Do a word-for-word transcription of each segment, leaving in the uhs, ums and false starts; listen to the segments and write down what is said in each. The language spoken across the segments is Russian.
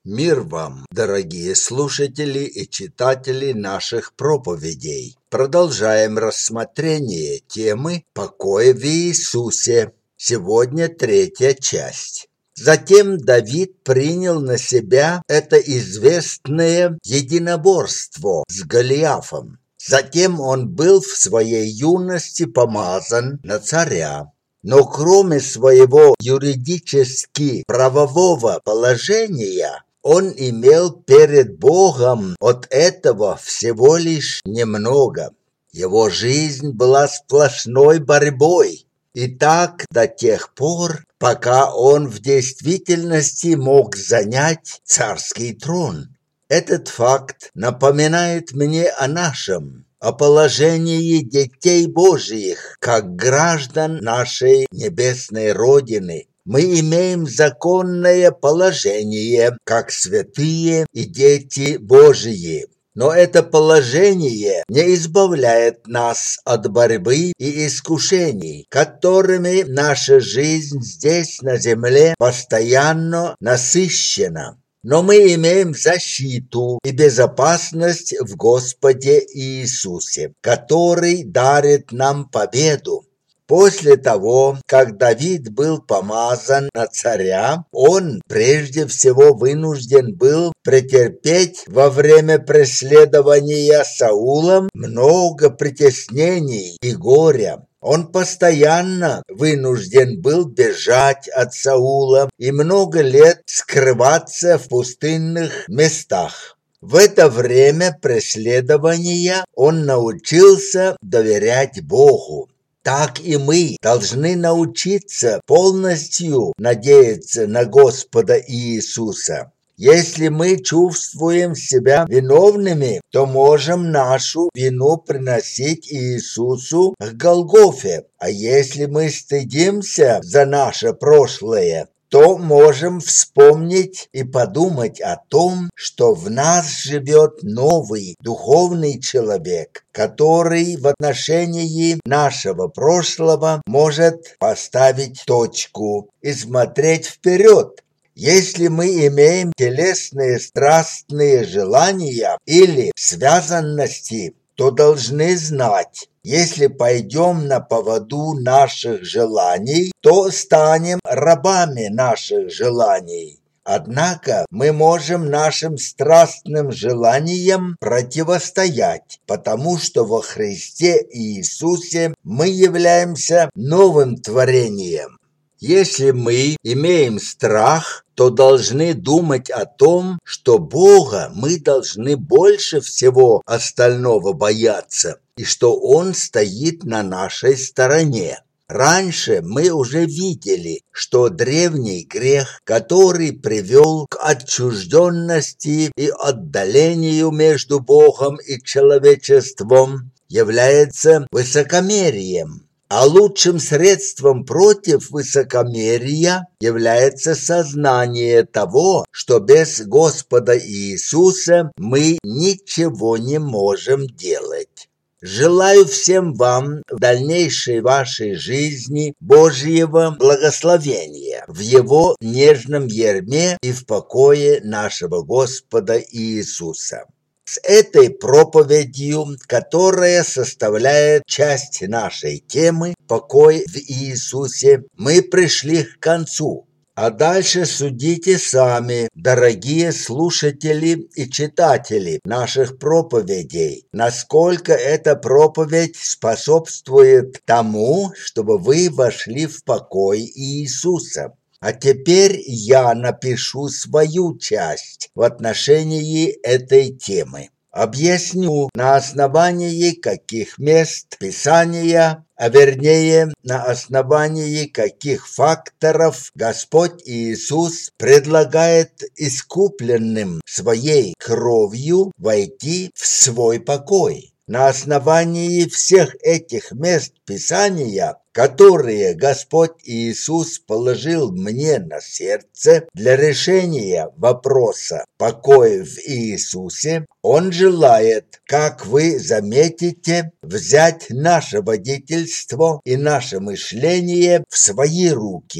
Мир вам, дорогие слушатели и читатели наших проповедей. Продолжаем рассмотрение темы «Покой в Иисусе». Сегодня третья часть. Затем Давид принял на себя это известное единоборство с Голиафом. Затем он был в своей юности помазан на царя. Но кроме своего юридически правового положения, он имел перед Богом от этого всего лишь немного. Его жизнь была сплошной борьбой. И так до тех пор, пока он в действительности мог занять царский трон. Этот факт напоминает мне о нашем, о положении детей Божьих, как граждан нашей небесной Родины. Мы имеем законное положение, как святые и дети Божьи. Но это положение не избавляет нас от борьбы и искушений, которыми наша жизнь здесь на земле постоянно насыщена. Но мы имеем защиту и безопасность в Господе Иисусе, который дарит нам победу. После того, как Давид был помазан на царя, он прежде всего вынужден был претерпеть во время преследования Саулом много притеснений и горя. Он постоянно вынужден был бежать от Саула и много лет скрываться в пустынных местах. В это время преследования он научился доверять Богу. Так и мы должны научиться полностью надеяться на Господа Иисуса. Если мы чувствуем себя виновными, то можем нашу вину приносить Иисусу к Голгофе. А если мы стыдимся за наше прошлое, то можем вспомнить и подумать о том, что в нас живет новый духовный человек, который в отношении нашего прошлого может поставить точку и смотреть вперед. Если мы имеем телесные страстные желания или связанности, то должны знать, если пойдем на поводу наших желаний, то станем рабами наших желаний. Однако мы можем нашим страстным желаниям противостоять, потому что во Христе Иисусе мы являемся новым творением. Если мы имеем страх, то должны думать о том, что Бога мы должны больше всего остального бояться, и что Он стоит на нашей стороне. Раньше мы уже видели, что древний грех, который привел к отчужденности и отдалению между Богом и человечеством, является высокомерием. А лучшим средством против высокомерия является сознание того, что без Господа Иисуса мы ничего не можем делать. Желаю всем вам в дальнейшей вашей жизни Божьего благословения в Его нежном ярме и в покое нашего Господа Иисуса. С этой проповедью, которая составляет часть нашей темы «Покой в Иисусе», мы пришли к концу. А дальше судите сами, дорогие слушатели и читатели наших проповедей, насколько эта проповедь способствует тому, чтобы вы вошли в покой Иисуса. А теперь я напишу свою часть в отношении этой темы. Объясню, на основании каких мест Писания, а вернее, на основании каких факторов Господь Иисус предлагает искупленным своей кровью войти в свой покой. На основании всех этих мест Писания, которые Господь Иисус положил мне на сердце для решения вопроса покоя в Иисусе, Он желает, как вы заметите, взять наше водительство и наше мышление в свои руки.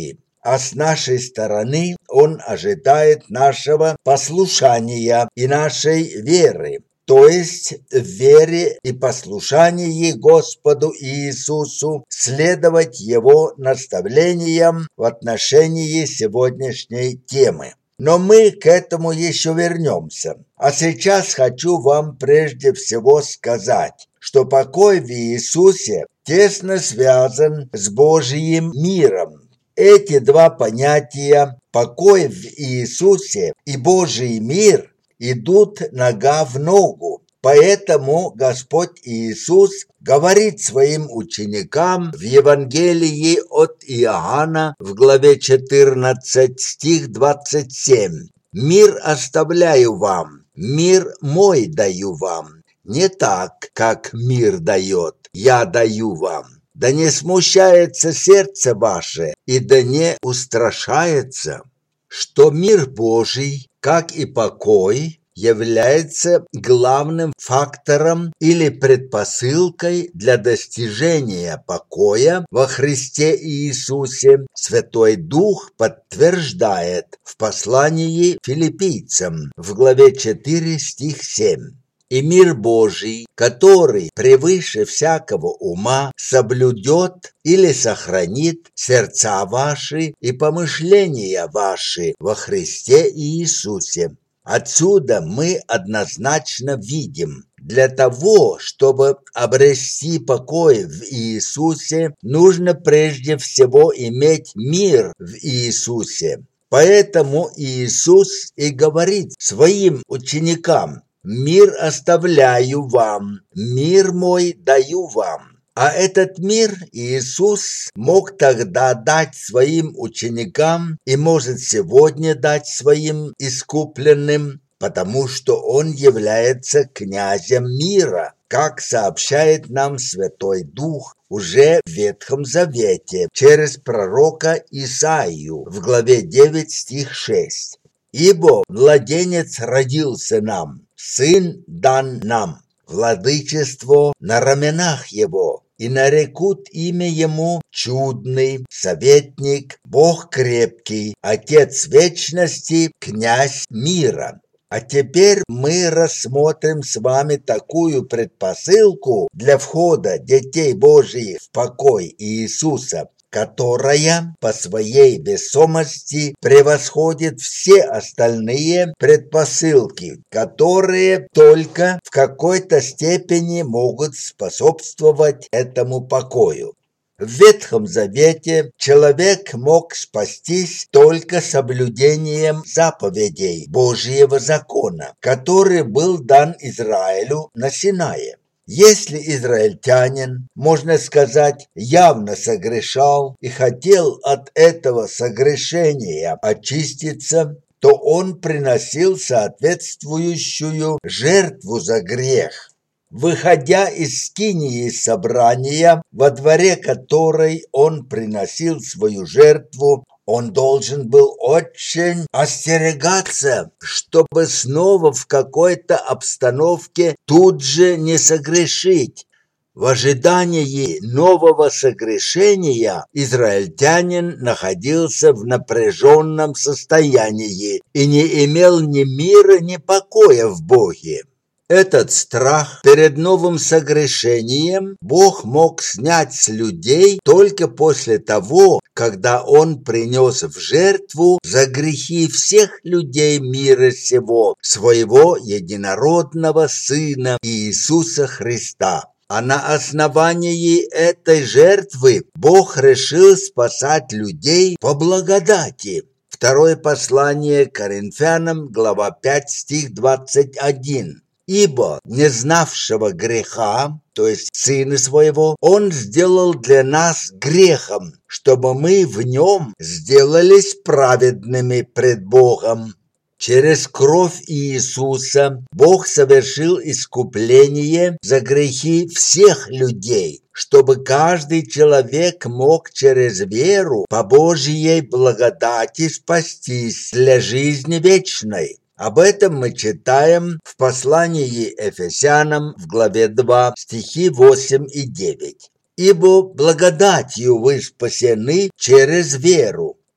а с нашей стороны Он ожидает нашего послушания и нашей веры, то есть в вере и послушании Господу Иисусу следовать Его наставлениям в отношении сегодняшней темы. Но мы к этому еще вернемся. А сейчас хочу вам прежде всего сказать, что покой в Иисусе тесно связан с Божьим миром. Эти два понятия, покой в Иисусе и Божий мир, идут нога в ногу. Поэтому Господь Иисус говорит своим ученикам в Евангелии от Иоанна в главе четырнадцать, стих двадцать семь. «Мир оставляю вам, мир мой даю вам, не так, как мир дает, я даю вам. Да не смущается сердце ваше, и да не устрашается». Что мир Божий, как и покой, является главным фактором или предпосылкой для достижения покоя во Христе Иисусе, Святой Дух подтверждает в послании филиппийцам в главе четыре, стих семь. «И мир Божий, который превыше всякого ума соблюдет или сохранит сердца ваши и помышления ваши во Христе Иисусе». Отсюда мы однозначно видим, для того, чтобы обрести покой в Иисусе, нужно прежде всего иметь мир в Иисусе. Поэтому Иисус и говорит своим ученикам: «Мир оставляю вам, мир мой даю вам». А этот мир Иисус мог тогда дать своим ученикам и может сегодня дать своим искупленным, потому что Он является князем мира, как сообщает нам Святой Дух уже в Ветхом Завете через пророка Исаию в главе девять, стих шесть. «Ибо младенец родился нам, сын дан нам, владычество на раменах его, и нарекут имя ему Чудный, Советник, Бог крепкий, Отец вечности, Князь мира». А теперь мы рассмотрим с вами такую предпосылку для входа детей Божьих в покой Иисуса, которая по своей весомости превосходит все остальные предпосылки, которые только в какой-то степени могут способствовать этому покою. В Ветхом Завете человек мог спастись только соблюдением заповедей Божьего закона, который был дан Израилю на Синае. Если израильтянин, можно сказать, явно согрешал и хотел от этого согрешения очиститься, то он приносил соответствующую жертву за грех. Выходя из скинии собрания, во дворе которой он приносил свою жертву, он должен был очень остерегаться, чтобы снова в какой-то обстановке тут же не согрешить. В ожидании нового согрешения израильтянин находился в напряженном состоянии и не имел ни мира, ни покоя в Боге. Этот страх перед новым согрешением Бог мог снять с людей только после того, когда Он принес в жертву за грехи всех людей мира сего своего единородного Сына Иисуса Христа. А на основании этой жертвы Бог решил спасать людей по благодати. Второе послание к Коринфянам, глава пять, стих двадцать один. «Ибо не знавшего греха, то есть Сына Своего, Он сделал для нас грехом, чтобы мы в Нем сделались праведными пред Богом». Через кровь Иисуса Бог совершил искупление за грехи всех людей, чтобы каждый человек мог через веру по Божьей благодати спастись для жизни вечной. Об этом мы читаем в послании Ефесянам в главе два, стихи восемь и девять. «Ибо благодатью вы спасены через веру,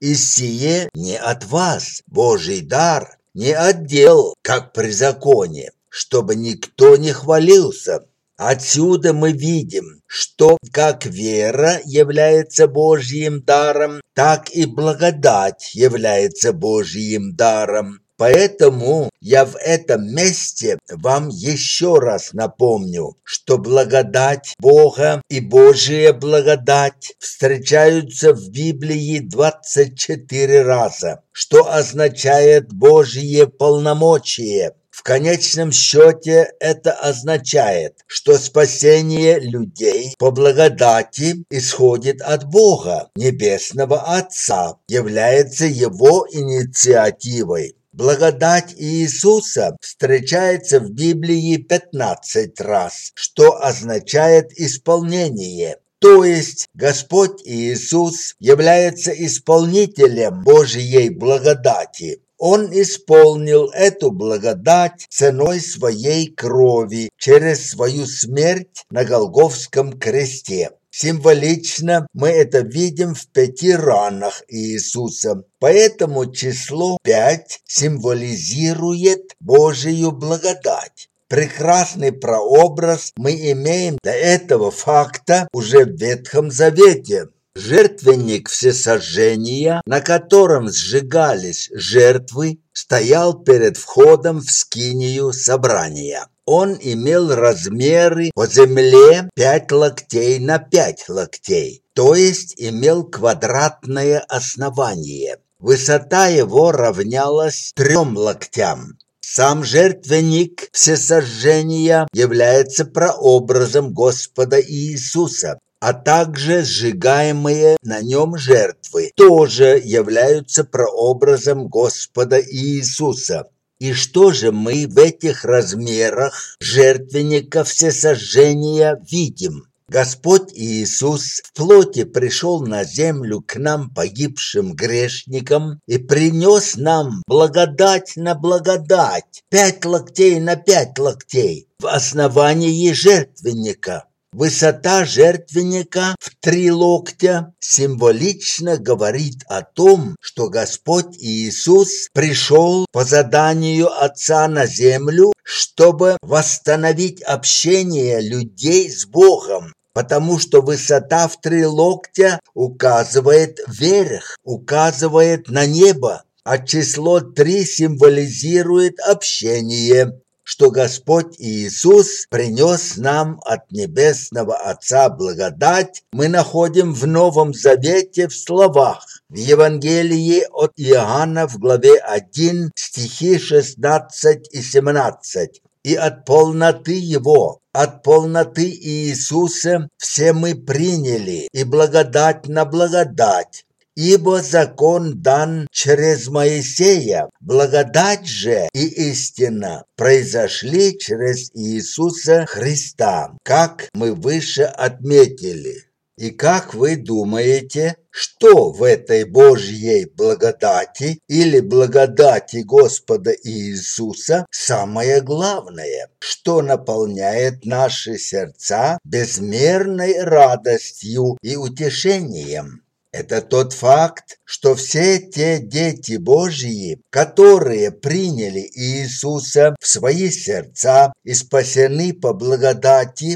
И сие не от вас, Божий дар, не от дел, как при законе, чтобы никто не хвалился. Отсюда мы видим, что как вера является Божьим даром, так и благодать является Божьим даром. Поэтому я в этом месте вам еще раз напомню, что благодать Бога и Божья благодать встречаются в Библии двадцать четыре раза, что означает Божье полномочие. В конечном счете это означает, что спасение людей по благодати исходит от Бога, Небесного Отца, является Его инициативой. Благодать Иисуса встречается в Библии пятнадцать раз, что означает исполнение. То есть Господь Иисус является исполнителем Божьей благодати. Он исполнил эту благодать ценой своей крови через свою смерть на Голгофском кресте. Символично мы это видим в пяти ранах Иисуса. Поэтому число пять символизирует Божию благодать. Прекрасный прообраз мы имеем до этого факта уже в Ветхом Завете. Жертвенник всесожжения, на котором сжигались жертвы, стоял перед входом в скинию собрания. Он имел размеры по земле пять локтей на пять локтей, то есть имел квадратное основание. Высота его равнялась трем локтям. Сам жертвенник всесожжения является прообразом Господа Иисуса, а также сжигаемые на нем жертвы тоже являются прообразом Господа Иисуса. И что же мы в этих размерах жертвенника всесожжения видим? Господь Иисус в плоти пришел на землю к нам, погибшим грешникам, и принес нам благодать на благодать, пять локтей на пять локтей в основании жертвенника. Высота жертвенника в три локтя символично говорит о том, что Господь Иисус пришел по заданию Отца на землю, чтобы восстановить общение людей с Богом, потому что высота в три локтя указывает вверх, указывает на небо, а число три символизирует общение, что Господь Иисус принес нам от Небесного Отца благодать, мы находим в Новом Завете в словах. В Евангелии от Иоанна в главе один стихи шестнадцать и семнадцать. «И от полноты Его, от полноты Иисуса все мы приняли, и благодать на благодать. Ибо закон дан через Моисея, благодать же и истина произошли через Иисуса Христа, как мы выше отметили». И как вы думаете, что в этой Божьей благодати или благодати Господа Иисуса самое главное, что наполняет наши сердца безмерной радостью и утешением? Это тот факт, что все те дети Божьи, которые приняли Иисуса в свои сердца и спасены по благодати,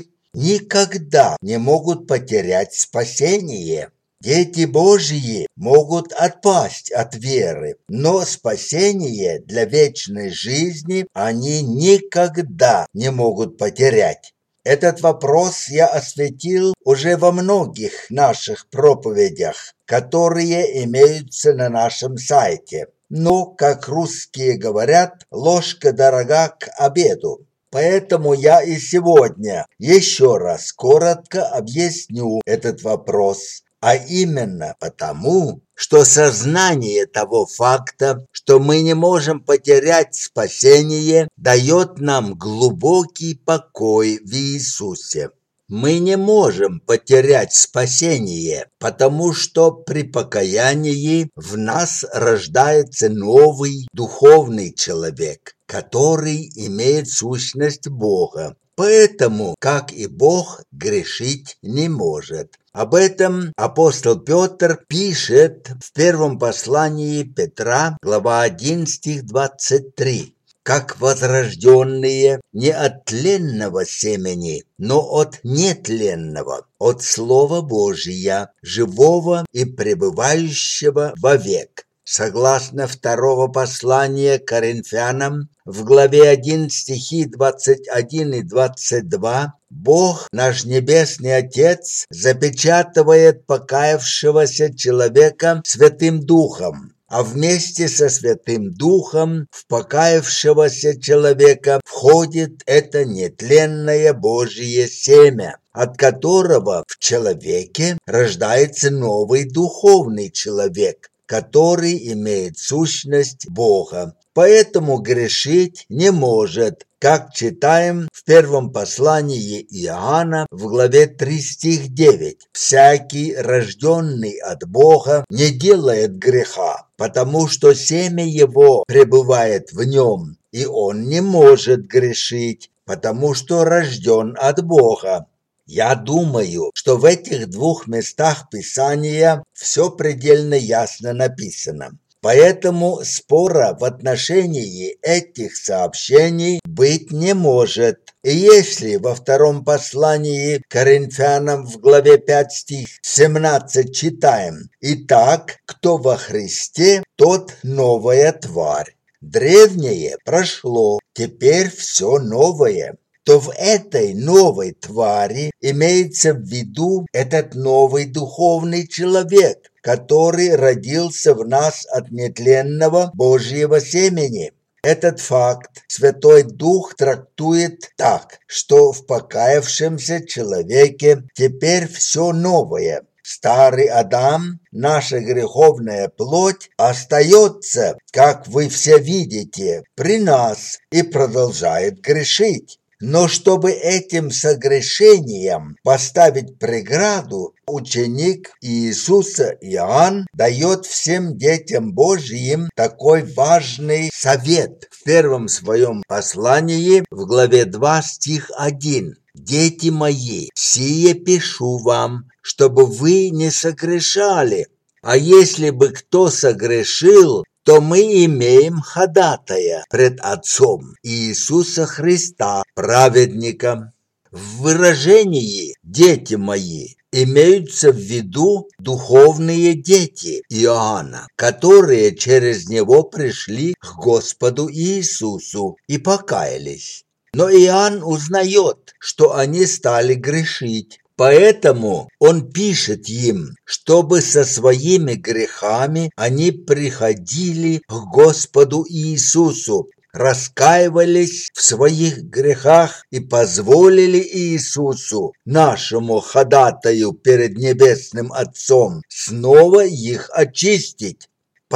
никогда не могут потерять спасение. Дети Божьи могут отпасть от веры, но спасение для вечной жизни они никогда не могут потерять. Этот вопрос я осветил уже во многих наших проповедях, которые имеются на нашем сайте. Но, как русские говорят, ложка дорога к обеду. Поэтому я и сегодня еще раз коротко объясню этот вопрос, а именно потому, что сознание того факта, что мы не можем потерять спасение, дает нам глубокий покой в Иисусе. Мы не можем потерять спасение, потому что при покаянии в нас рождается новый духовный человек, который имеет сущность Бога. Поэтому, как и Бог, грешить не может. Об этом апостол Петр пишет в первом послании Петра, глава один, стих двадцать три. «Как возрожденные не от тленного семени, но от нетленного, от Слова Божия, живого и пребывающего вовек». Согласно второго послания к Коринфянам, в главе один, стихи двадцать один и двадцать два, Бог, наш Небесный Отец, запечатывает покаявшегося человека Святым Духом, а вместе со Святым Духом в покаявшегося человека входит это нетленное Божие семя, от которого в человеке рождается новый духовный человек, который имеет сущность Бога. Поэтому грешить не может, как читаем в первом послании Иоанна в главе три, стих девять. «Всякий, рожденный от Бога, не делает греха, потому что семя его пребывает в нем, и он не может грешить, потому что рожден от Бога». Я думаю, что в этих двух местах Писания все предельно ясно написано. Поэтому спора в отношении этих сообщений быть не может. И если во втором послании к Коринфянам в главе пять, стих семнадцать читаем: «Итак, кто во Христе, тот новая тварь. Древнее прошло, теперь все новое», то в этой новой твари имеется в виду этот новый духовный человек, который родился в нас от нетленного Божьего семени. Этот факт Святой Дух трактует так, что в покаявшемся человеке теперь все новое. Старый Адам, наша греховная плоть, остается, как вы все видите, при нас и продолжает грешить. Но чтобы этим согрешением поставить преграду, ученик Иисуса Иоанн дает всем детям Божьим такой важный совет в первом своем послании в главе два, стих один. «Дети мои, сие пишу вам, чтобы вы не согрешали. А если бы кто согрешил, то мы имеем ходатая пред Отцом Иисуса Христа, праведника». В выражении «дети мои» имеются в виду духовные дети Иоанна, которые через него пришли к Господу Иисусу и покаялись. Но Иоанн узнает, что они стали грешить. Поэтому он пишет им, чтобы со своими грехами они приходили к Господу Иисусу, раскаивались в своих грехах и позволили Иисусу, нашему ходатаю перед Небесным Отцом, снова их очистить.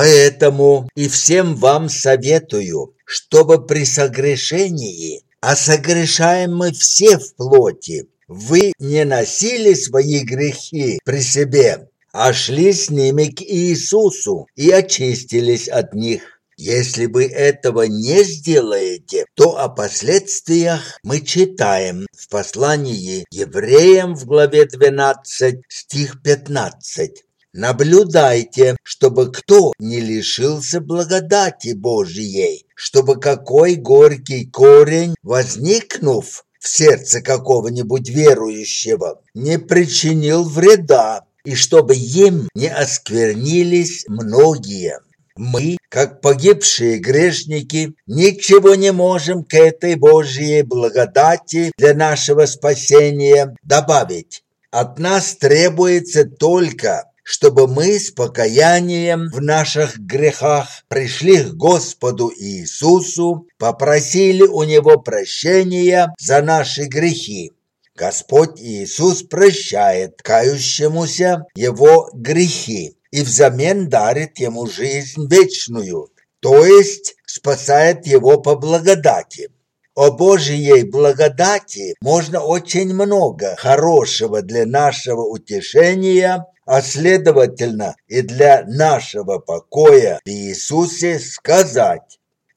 Поэтому и всем вам советую, чтобы при согрешении, а согрешаем мы все в плоти, вы не носили свои грехи при себе, а шли с ними к Иисусу и очистились от них. Если вы этого не сделаете, то о последствиях мы читаем в послании Евреям в главе двенадцать, стих пятнадцать. «Наблюдайте, чтобы кто не лишился благодати Божией, чтобы какой горький корень, возникнув в сердце какого-нибудь верующего, не причинил вреда, и чтобы им не осквернились многие». Мы, как погибшие грешники, ничего не можем к этой Божьей благодати для нашего спасения добавить. От нас требуется только, чтобы мы с покаянием в наших грехах пришли к Господу Иисусу, попросили у Него прощения за наши грехи. Господь Иисус прощает кающемуся его грехи и взамен дарит ему жизнь вечную, то есть спасает его по благодати. О Божьей благодати можно очень много хорошего для нашего утешения, а следовательно и для нашего покоя в Иисусе сказать.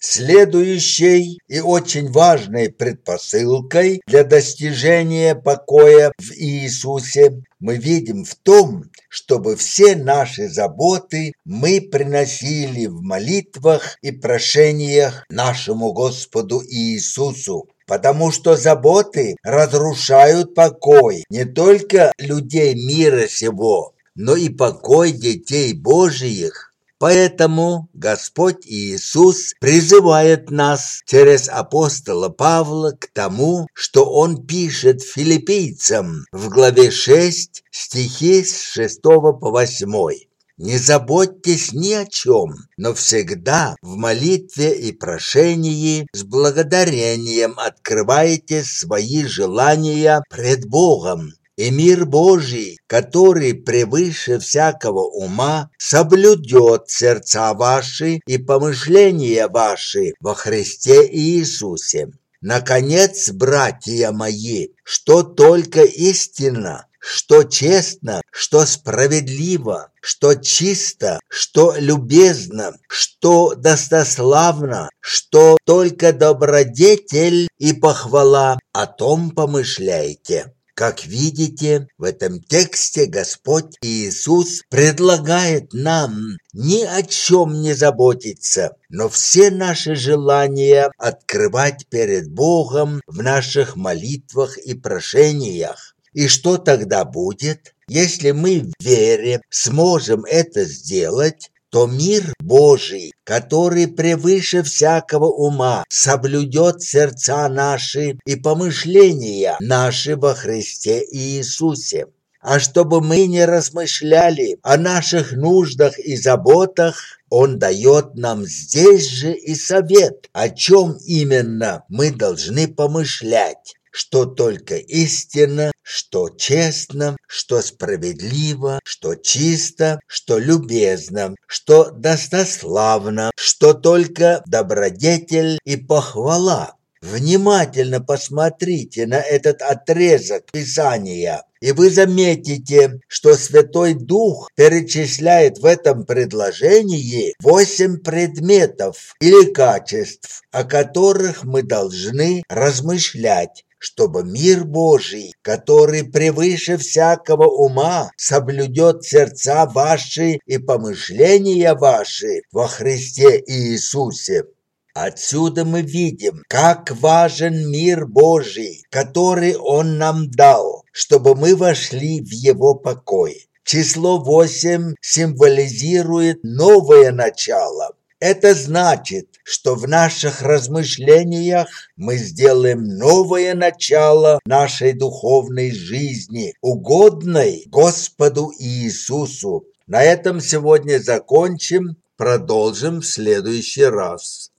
Следующей и очень важной предпосылкой для достижения покоя в Иисусе мы видим в том, чтобы все наши заботы мы приносили в молитвах и прошениях нашему Господу Иисусу. Потому что заботы разрушают покой не только людей мира сего, но и покой детей Божиих. Поэтому Господь Иисус призывает нас через апостола Павла к тому, что Он пишет филиппийцам в главе шесть, стихи с шестого по восьмой. «Не заботьтесь ни о чем, но всегда в молитве и прошении с благодарением открывайте свои желания пред Богом. И мир Божий, который превыше всякого ума, соблюдет сердца ваши и помышления ваши во Христе Иисусе. Наконец, братья мои, что только истинно, что честно, что справедливо, что чисто, что любезно, что достославно, что только добродетель и похвала, о том помышляйте». Как видите, в этом тексте Господь Иисус предлагает нам ни о чем не заботиться, но все наши желания открывать перед Богом в наших молитвах и прошениях. И что тогда будет, если мы в вере сможем это сделать? То мир Божий, который превыше всякого ума, соблюдет сердца наши и помышления наши во Христе Иисусе. А чтобы мы не размышляли о наших нуждах и заботах, Он дает нам здесь же и совет, о чем именно мы должны помышлять. Что только истинно, что честно, что справедливо, что чисто, что любезно, что достославно, что только добродетель и похвала. Внимательно посмотрите на этот отрезок Писания, и вы заметите, что Святой Дух перечисляет в этом предложении восемь предметов или качеств, о которых мы должны размышлять, чтобы мир Божий, который превыше всякого ума, соблюдет сердца ваши и помышления ваши во Христе Иисусе. Отсюда мы видим, как важен мир Божий, который Он нам дал, чтобы мы вошли в Его покой. Число восемь символизирует новое начало. Это значит, что в наших размышлениях мы сделаем новое начало нашей духовной жизни, угодной Господу Иисусу. На этом сегодня закончим, продолжим в следующий раз.